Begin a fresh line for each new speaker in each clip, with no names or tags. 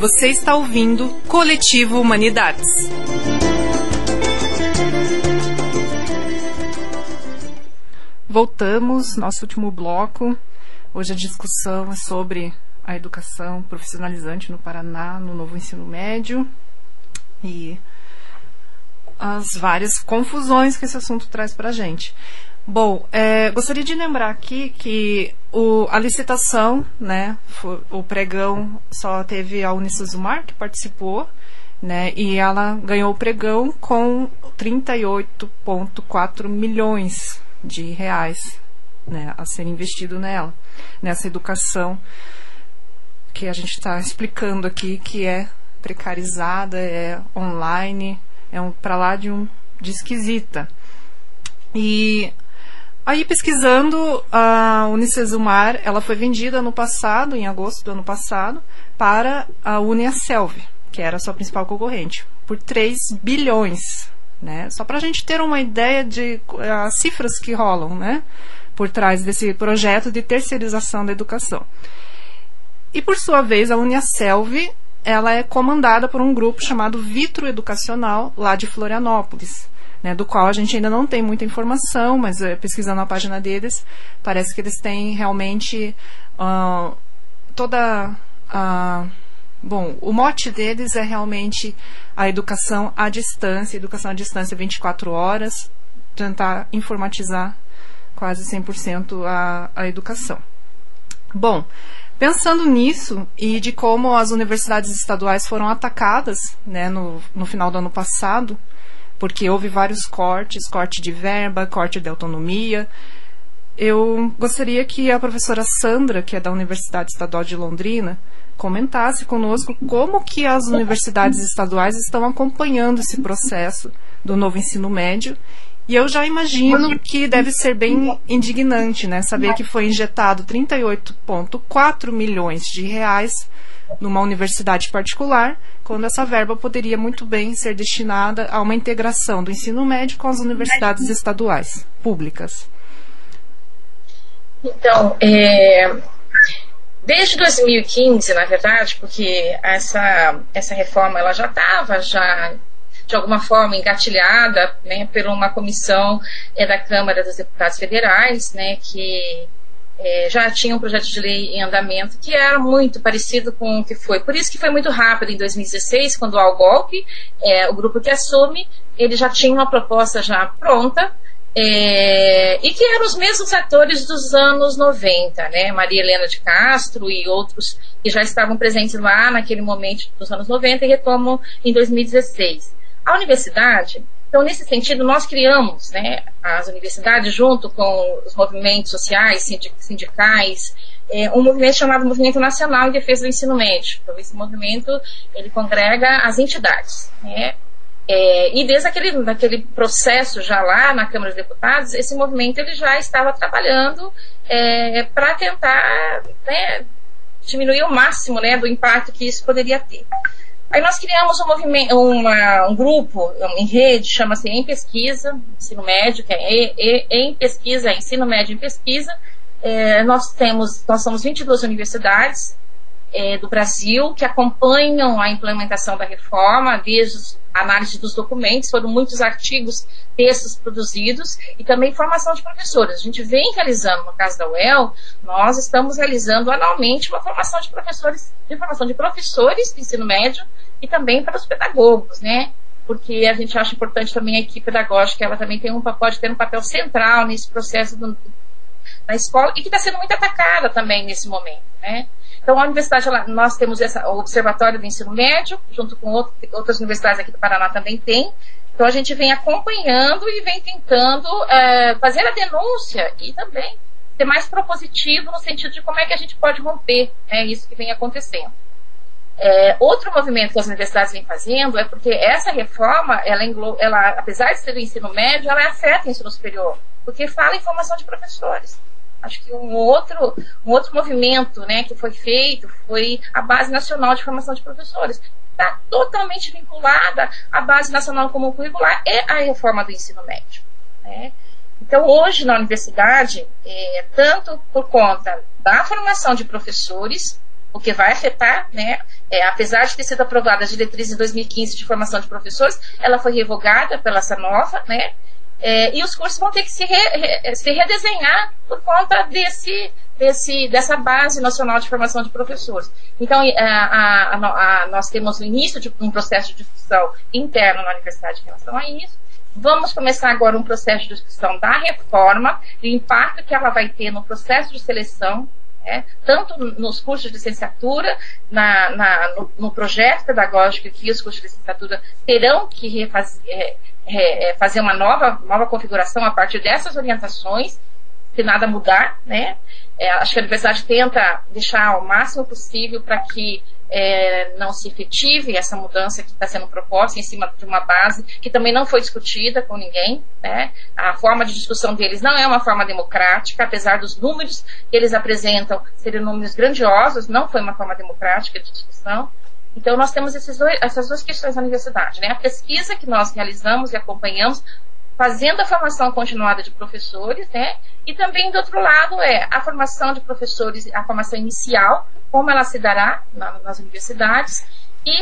Você está ouvindo Coletivo Humanidades. Voltamos, nosso último bloco. Hoje a discussão é sobre a educação profissionalizante no Paraná, no novo ensino médio, e as várias confusões que esse assunto traz para a gente. Bom, gostaria de lembrar aqui que a licitação, né, o pregão, só teve a Unicesumar que participou, né, e ela ganhou o pregão com 38,4 milhões de reais, né, a ser investido nela, nessa educação que a gente está explicando aqui, que é precarizada, é online, para lá de esquisita. E aí, pesquisando, a Unicesumar, ela foi vendida no passado, em agosto do ano passado, para a Uniaselv, que era a sua principal concorrente, por 3 bilhões, né? Só para a gente ter uma ideia de as cifras que rolam, né, por trás desse projeto de terceirização da educação. E, por sua vez, a Uniaselv, ela é comandada por um grupo chamado Vitro Educacional, lá de Florianópolis, né, do qual a gente ainda não tem muita informação, mas pesquisando a página deles, parece que eles têm realmente bom, o mote deles é realmente a educação à distância 24 horas, tentar informatizar quase 100% a educação. Bom, pensando nisso e de como as universidades estaduais foram atacadas, né, no final do ano passado, porque houve vários cortes, corte de verba, corte de autonomia. Eu gostaria que a professora Sandra, que é da Universidade Estadual de Londrina, comentasse conosco como que as universidades estaduais estão acompanhando esse processo do novo ensino médio. E eu já imagino que deve ser bem indignante, né, saber que foi injetado 38,4 milhões de reais numa universidade particular, quando essa verba poderia muito bem ser destinada a uma integração do ensino médio com as universidades estaduais, públicas.
Então, desde 2015, na verdade, porque essa reforma ela já estava de alguma forma engatilhada, né, por uma comissão da Câmara dos Deputados Federais, né, que já tinha um projeto de lei em andamento que era muito parecido com o que foi. Por isso que foi muito rápido em 2016, quando há o golpe, o grupo que assume, ele já tinha uma proposta já pronta, e que eram os mesmos atores dos anos 90, né? Maria Helena de Castro e outros que já estavam presentes lá naquele momento dos anos 90 e retomam em 2016. A universidade, então, nesse sentido, nós criamos, né, as universidades, junto com os movimentos sociais, sindicais, um movimento chamado Movimento Nacional em Defesa do Ensino Médio. Então, esse movimento, ele congrega as entidades, né? E desde aquele processo já lá na Câmara dos Deputados, esse movimento ele já estava trabalhando para tentar, né, diminuir o máximo, né, do impacto que isso poderia ter. Aí nós criamos um grupo em rede, chama-se Em Pesquisa, Ensino Médio, que é Em Pesquisa, Ensino Médio em Pesquisa. Nós somos 22 universidades do Brasil que acompanham a implementação da reforma, desde a análise dos documentos, foram muitos artigos, textos produzidos, e também formação de professores. A gente vem realizando, no caso da UEL, nós estamos realizando anualmente uma formação de professores do ensino médio e também para os pedagogos, né? Porque a gente acha importante também a equipe pedagógica, ela também pode ter um papel central nesse processo na escola, e que está sendo muito atacada também nesse momento, né? Então, a universidade, nós temos o Observatório do Ensino Médio, junto com outras universidades aqui do Paraná também tem. Então, a gente vem acompanhando e vem tentando fazer a denúncia e também ser mais propositivo no sentido de como é que a gente pode romper isso que vem acontecendo. Outro movimento que as universidades vêm fazendo é porque essa reforma, ela, apesar de ser do ensino médio, ela afeta o ensino superior, porque fala em formação de professores. Acho que um outro movimento, né, que foi feito foi a Base Nacional de Formação de Professores. Está totalmente vinculada à Base Nacional Comum Curricular e à reforma do ensino médio, né? Então, hoje na universidade, tanto por conta da formação de professores, o que vai afetar, né? Apesar de ter sido aprovada a diretriz em 2015 de formação de professores, ela foi revogada pela essa nova, né? E os cursos vão ter que se redesenhar por conta dessa base nacional de formação de professores. Então, nós temos o início de um processo de discussão interno na universidade em relação a isso. Vamos começar agora um processo de discussão da reforma e o impacto que ela vai ter no processo de seleção, tanto nos cursos de licenciatura, no projeto pedagógico que os cursos de licenciatura terão que fazer uma nova configuração a partir dessas orientações, se nada mudar, né? Acho que a universidade tenta deixar ao máximo possível para que não se efetive essa mudança que está sendo proposta em cima de uma base que também não foi discutida com ninguém, né? A forma de discussão deles não é uma forma democrática, apesar dos números que eles apresentam serem números grandiosos, não foi uma forma democrática de discussão. Então, nós temos essas duas questões na universidade, né? A pesquisa que nós realizamos e acompanhamos, fazendo a formação continuada de professores, né? E também, do outro lado, a formação de professores, a formação inicial, como ela se dará nas universidades, e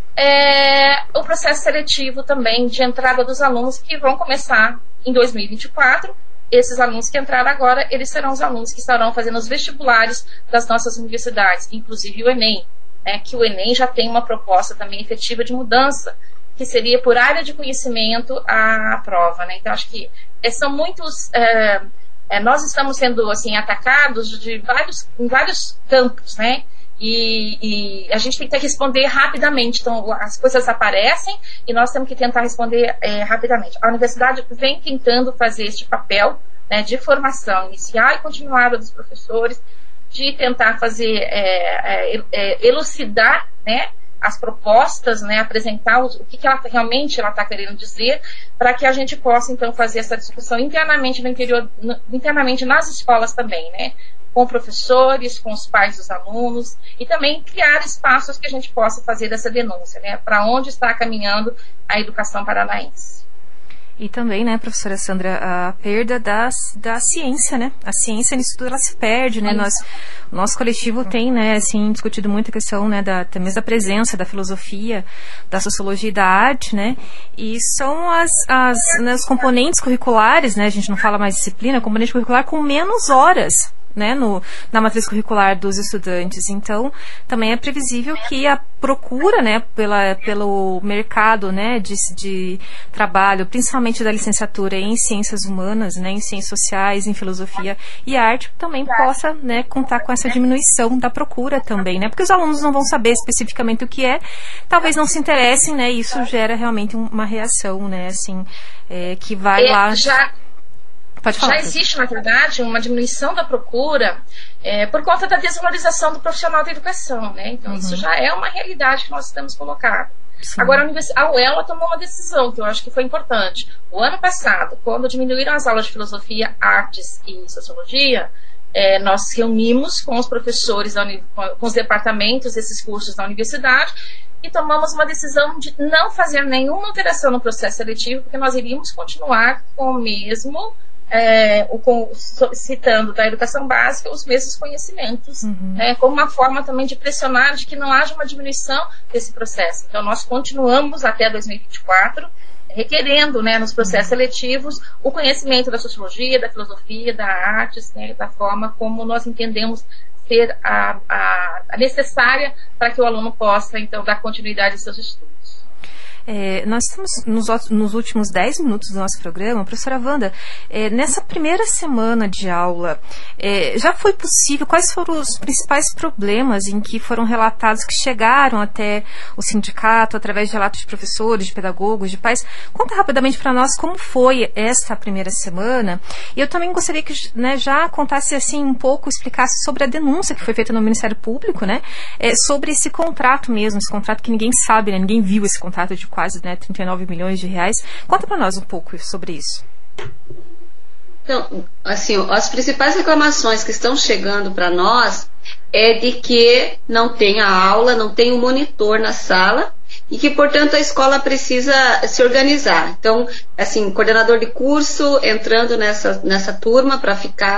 o processo seletivo também de entrada dos alunos que vão começar em 2024. Esses alunos que entraram agora, eles serão os alunos que estarão fazendo os vestibulares das nossas universidades, inclusive o Enem, que o Enem já tem uma proposta também efetiva de mudança, que seria por área de conhecimento a prova, né? Então, acho que são muitos... nós estamos sendo, assim, atacados em vários campos, né? E a gente tem que responder rapidamente. Então, as coisas aparecem e nós temos que tentar responder rapidamente. A universidade vem tentando fazer este papel, né, de formação inicial e continuada dos professores, de tentar fazer, elucidar, né, as propostas, né, apresentar o que ela realmente está querendo dizer, para que a gente possa, então, fazer essa discussão internamente no interior, internamente nas escolas também, né, com professores, com os pais dos alunos, e também criar espaços que a gente possa fazer essa denúncia, né, para onde está caminhando a educação paranaense.
E também, né, professora Sandra, a perda da ciência, né? A ciência nisso tudo ela se perde, né? O nosso coletivo tem, né, assim, discutido muito a questão, né, até mesmo da presença da filosofia, da sociologia e da arte, né? E são os componentes curriculares, né? A gente não fala mais disciplina, componente curricular com menos horas, né, na matriz curricular dos estudantes. Então, também é previsível que a procura, né, pelo mercado, né, de trabalho, principalmente da licenciatura em ciências humanas, né, em ciências sociais, em filosofia e arte, também possa, né, contar com essa diminuição da procura também, né, porque os alunos não vão saber especificamente o que talvez não se interessem, né, e isso gera realmente uma reação, né, assim, que vai lá...
Já existe, na verdade, uma diminuição da procura por conta da desvalorização do profissional da educação, né? Então, isso já é uma realidade que nós temos colocado. Sim. Agora, a UEL tomou uma decisão que eu acho que foi importante. O ano passado, quando diminuíram as aulas de filosofia, artes e sociologia, nós reunimos com os professores, com os departamentos desses cursos da universidade, e tomamos uma decisão de não fazer nenhuma alteração no processo seletivo, porque nós iríamos continuar com o mesmo... citando da educação básica os mesmos conhecimentos, né, como uma forma também de pressionar de que não haja uma diminuição desse processo. Então, nós continuamos até 2024 requerendo, né, nos processos seletivos o conhecimento da sociologia, da filosofia, da arte, né, da forma como nós entendemos ser a necessária para que o aluno possa, então, dar continuidade aos seus estudos.
Nós estamos nos últimos 10 minutos do nosso programa. Professora Wanda, nessa primeira semana de aula, já foi possível, quais foram os principais problemas em que foram relatados, que chegaram até o sindicato, através de relatos de professores, de pedagogos, de pais? Conta rapidamente para nós como foi esta primeira semana. E eu também gostaria que, né, já contasse assim um pouco, explicasse sobre a denúncia que foi feita no Ministério Público, né, sobre esse contrato mesmo, esse contrato que ninguém sabe, né, ninguém viu esse contrato de quase, né, 39 milhões de reais. Conta para nós um pouco sobre isso.
Então, assim, as principais reclamações que estão chegando para nós é de que não tem a aula, não tem o monitor na sala e que, portanto, a escola precisa se organizar. Então, assim, coordenador de curso entrando nessa turma para ficar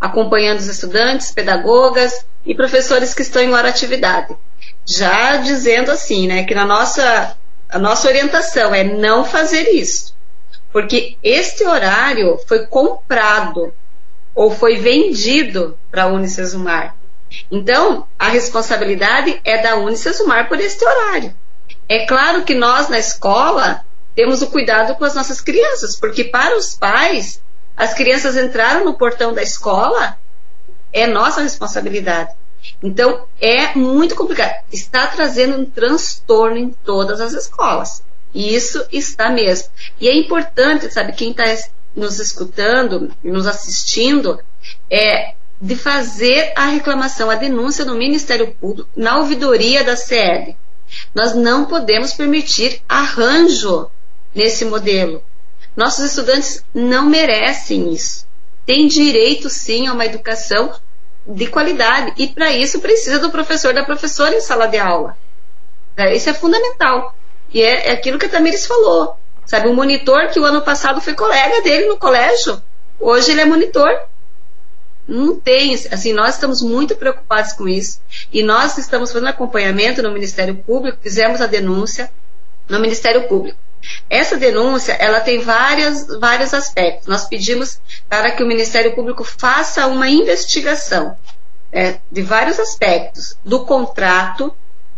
acompanhando os estudantes, pedagogas e professores que estão em hora atividade. Já dizendo assim, né, que a nossa orientação é não fazer isso, porque este horário foi comprado ou foi vendido para a Unicesumar. Então, a responsabilidade é da Unicesumar por este horário. É claro que nós, na escola, temos o cuidado com as nossas crianças, porque para os pais, as crianças entraram no portão da escola, é nossa responsabilidade. Então, é muito complicado. Está trazendo um transtorno em todas as escolas. E isso está mesmo. E é importante, sabe, quem está nos escutando, nos assistindo, de fazer a reclamação, a denúncia no Ministério Público, na ouvidoria da CED. Nós não podemos permitir arranjo nesse modelo. Nossos estudantes não merecem isso. Tem direito, sim, a uma educação de qualidade. E, para isso, precisa do professor, da professora em sala de aula. Isso é fundamental. E é aquilo que a Tamires falou. Sabe, um monitor que o ano passado foi colega dele no colégio, hoje ele é monitor. Não tem, assim, nós estamos muito preocupados com isso. E nós estamos fazendo acompanhamento no Ministério Público, fizemos a denúncia no Ministério Público. Essa denúncia, ela tem vários aspectos. Nós pedimos para que o Ministério Público faça uma investigação de vários aspectos do contrato,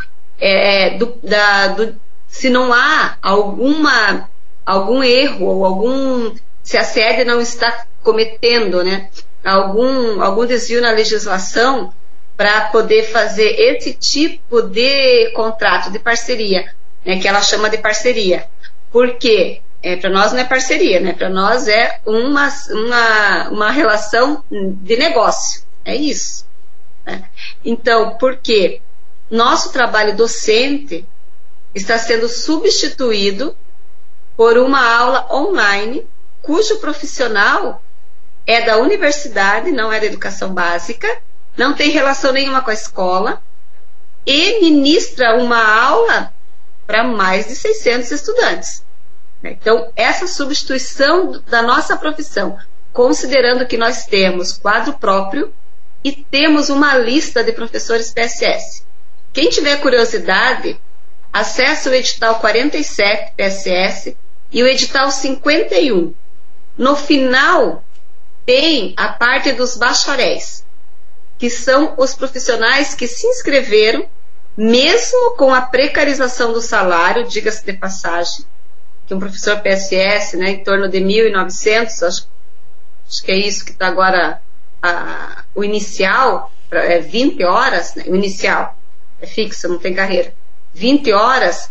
se não há algum erro ou se a sede não está cometendo, né, algum desvio na legislação para poder fazer esse tipo de contrato de parceria, né, que ela chama de parceria. Porque para nós não é parceria, né? Para nós é uma relação de negócio. É isso. Né? Então, porque nosso trabalho docente está sendo substituído por uma aula online, cujo profissional é da universidade, não é da educação básica, não tem relação nenhuma com a escola, e ministra uma aula para mais de 600 estudantes. Então, essa substituição da nossa profissão, considerando que nós temos quadro próprio e temos uma lista de professores PSS. Quem tiver curiosidade, acesse o edital 47 PSS e o edital 51. No final, tem a parte dos bacharéis, que são os profissionais que se inscreveram, mesmo com a precarização do salário, diga-se de passagem, que um professor PSS, né, em torno de 1.900, acho que é isso que está agora, o inicial, 20 horas, né, o inicial, é fixo, não tem carreira, 20 horas,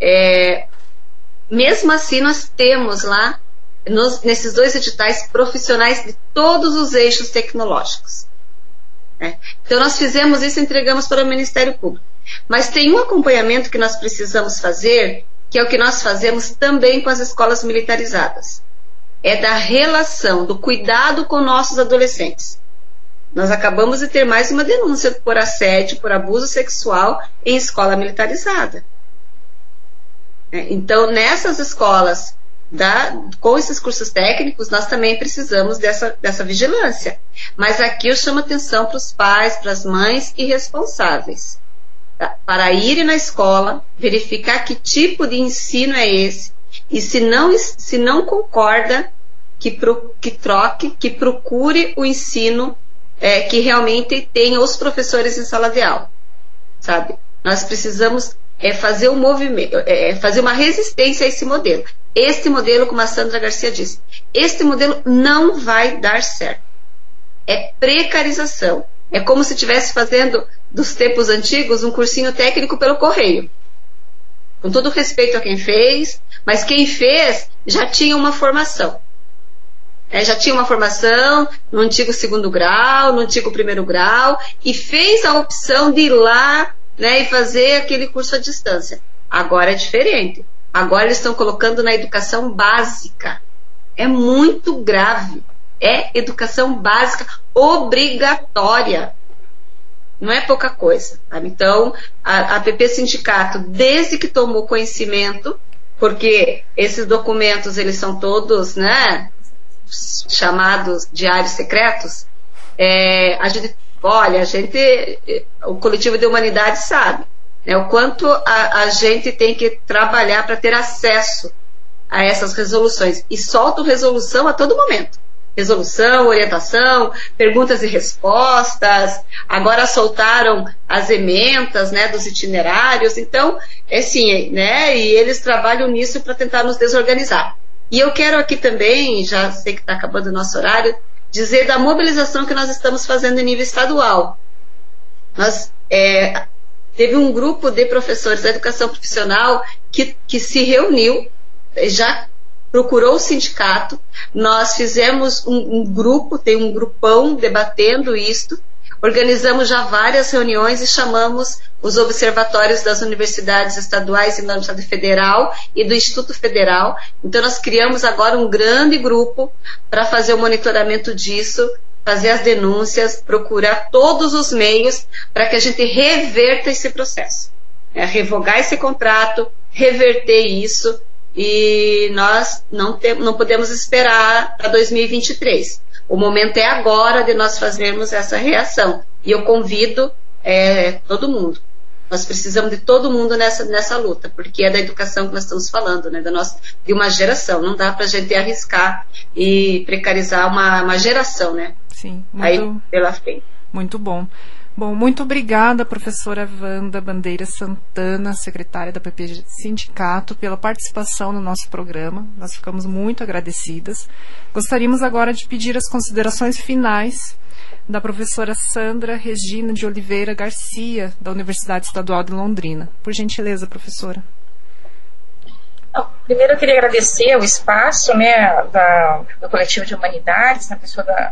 mesmo assim nós temos lá, nesses dois editais, profissionais de todos os eixos tecnológicos. Né? Então nós fizemos isso e entregamos para o Ministério Público. Mas tem um acompanhamento que nós precisamos fazer, que é o que nós fazemos também com as escolas militarizadas. É da relação, do cuidado com nossos adolescentes. Nós acabamos de ter mais uma denúncia por assédio, por abuso sexual em escola militarizada. Então, nessas escolas, com esses cursos técnicos, nós também precisamos dessa vigilância. Mas aqui eu chamo atenção para os pais, para as mães e responsáveis. Para irem na escola, verificar que tipo de ensino é esse, e se não concorda, que troque, que procure o ensino que realmente tenha os professores em sala de aula, sabe? Nós precisamos fazer um movimento, fazer uma resistência a esse modelo. Este modelo, como a Sandra Garcia disse, este modelo não vai dar certo. É precarização. É como se estivesse fazendo, dos tempos antigos, um cursinho técnico pelo correio. Com todo respeito a quem fez, mas quem fez já tinha uma formação. Já tinha uma formação no antigo 2º grau, no antigo 1º grau, e fez a opção de ir lá, né, e fazer aquele curso à distância. Agora é diferente. Agora eles estão colocando na educação básica. É muito grave. É educação básica obrigatória. Não é pouca coisa. Sabe? Então, a PP Sindicato, desde que tomou conhecimento, porque esses documentos, eles são todos, né, chamados diários secretos, o coletivo de humanidade sabe, né, o quanto a gente tem que trabalhar para ter acesso a essas resoluções. E soltam resolução a todo momento. Resolução, orientação, perguntas e respostas, agora soltaram as ementas, né, dos itinerários, então, assim, né, e eles trabalham nisso para tentar nos desorganizar. E eu quero aqui também, já sei que está acabando o nosso horário, dizer da mobilização que nós estamos fazendo em nível estadual. Nós, teve um grupo de professores da educação profissional que se reuniu, já procurou o sindicato, nós fizemos um grupo, tem um grupão debatendo isto, organizamos já várias reuniões e chamamos os observatórios das universidades estaduais e da Universidade Federal e do Instituto Federal. Então nós criamos agora um grande grupo para fazer o monitoramento disso, fazer as denúncias, procurar todos os meios para que a gente reverta esse processo, revogar esse contrato, reverter isso. E nós não podemos esperar para 2023. O momento é agora de nós fazermos essa reação. E eu convido todo mundo. Nós precisamos de todo mundo nessa luta, porque é da educação que nós estamos falando, né? De uma geração. Não dá para a gente arriscar e precarizar uma geração, né?
Sim,
aí pela frente.
Muito bom. Bom, muito obrigada, professora Wanda Bandeira Santana, secretária da PP Sindicato, pela participação no nosso programa. Nós ficamos muito agradecidas. Gostaríamos agora de pedir as considerações finais da professora Sandra Regina de Oliveira Garcia, da Universidade Estadual de Londrina. Por gentileza, professora.
Primeiro eu queria agradecer o espaço, né, do Coletivo de Humanidades, na pessoa da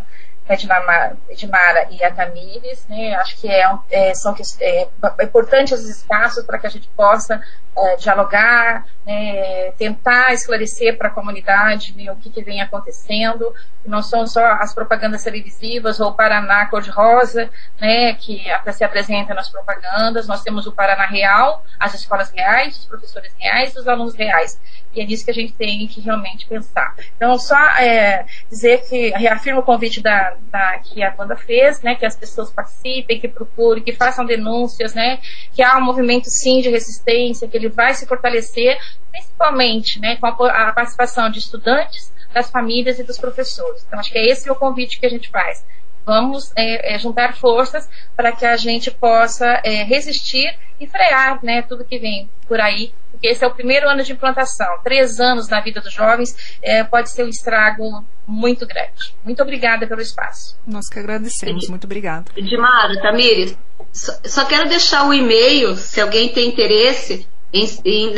Edmara e a Tamires, né? Acho que é importante esses espaços para que a gente possa dialogar, tentar esclarecer para a comunidade, né, o que vem acontecendo. Não são só as propagandas televisivas ou o Paraná cor-de-rosa, né, que se apresenta nas propagandas. Nós temos o Paraná real, as escolas reais, os professores reais e os alunos reais. E é nisso que a gente tem que realmente pensar. Então, só dizer que reafirmo o convite que a Wanda fez, né, que as pessoas participem, que procurem, que façam denúncias, né, que há um movimento, sim, de resistência, que ele vai se fortalecer, principalmente, né, com a participação de estudantes, das famílias e dos professores. Então, acho que é esse o convite que a gente faz. Vamos juntar forças para que a gente possa resistir e frear, né, tudo que vem por aí, porque esse é o primeiro ano de implantação. 3 anos na vida dos jovens pode ser um estrago muito grande. Muito obrigada pelo espaço.
Nós que agradecemos. Muito obrigada.
Edmara, Tamires, só quero deixar o e-mail, se alguém tem interesse em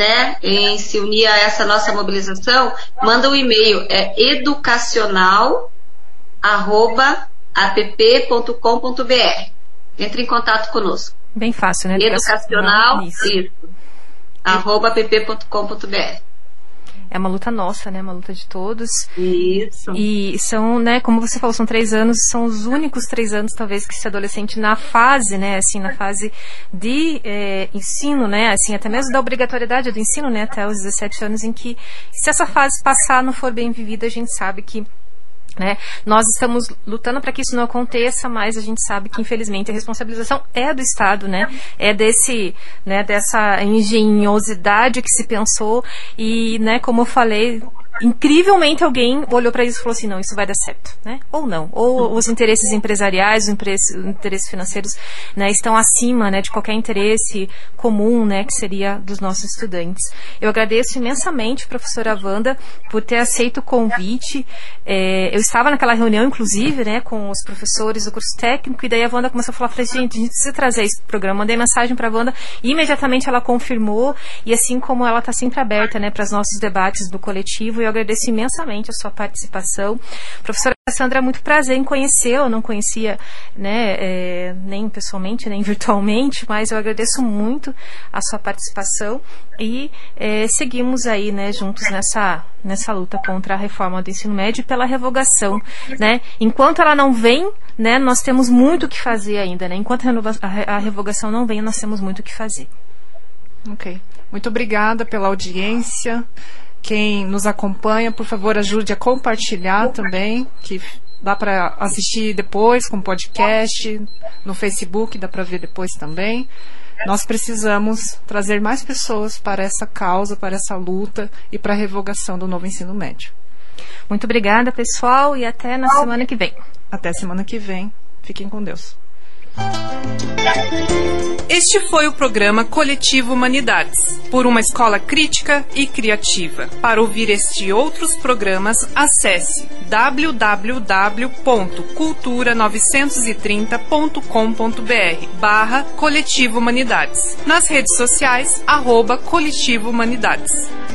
se unir a essa nossa mobilização, manda o e-mail, educacional@app.com.br. Entre em contato conosco.
Bem fácil, né?
Educacional, isso. @app.com.br.
É uma luta nossa, né? Uma luta de todos.
Isso.
E são, né, como você falou, são 3 anos, são os únicos 3 anos, talvez, que esse adolescente na fase, né, assim, na fase de ensino, né, assim, até mesmo da obrigatoriedade do ensino, né, até os 17 anos, em que, se essa fase passar, não for bem vivida, a gente sabe que, né, nós estamos lutando para que isso não aconteça, mas a gente sabe que, infelizmente, a responsabilização é do Estado, né? É dessa engenhosidade que se pensou e, né, como eu falei, incrivelmente alguém olhou para isso e falou assim, não, isso vai dar certo, né? Ou não. Ou os interesses empresariais, os interesses financeiros, né, estão acima, né, de qualquer interesse comum, né, que seria dos nossos estudantes. Eu agradeço imensamente, professora Wanda, por ter aceito o convite. Eu estava naquela reunião, inclusive, né, com os professores do curso técnico, e daí a Wanda começou a falar, falei, gente, a gente precisa trazer esse programa. Mandei mensagem para a Wanda e imediatamente ela confirmou, e assim como ela está sempre aberta, né, para os nossos debates do coletivo, eu agradeço imensamente a sua participação. Professora Sandra, é muito prazer em conhecê-la, eu não conhecia, né, nem pessoalmente, nem virtualmente, mas eu agradeço muito a sua participação e seguimos aí, né, juntos nessa luta contra a reforma do ensino médio e pela revogação, né? Enquanto ela não vem, né, nós temos muito o que fazer ainda, né? Enquanto a revogação não vem, nós temos muito o que fazer.
Ok. Muito obrigada pela audiência. Quem nos acompanha, por favor, ajude a compartilhar também, que dá para assistir depois com podcast, no Facebook, dá para ver depois também. Nós precisamos trazer mais pessoas para essa causa, para essa luta e para a revogação do novo ensino médio.
Muito obrigada, pessoal, e até na semana que vem.
Até semana que vem. Fiquem com Deus. Este foi o programa Coletivo Humanidades, por uma escola crítica e criativa. Para ouvir este e outros programas, acesse www.cultura930.com.br/Coletivo Humanidades. Nas redes sociais, @Coletivo Humanidades.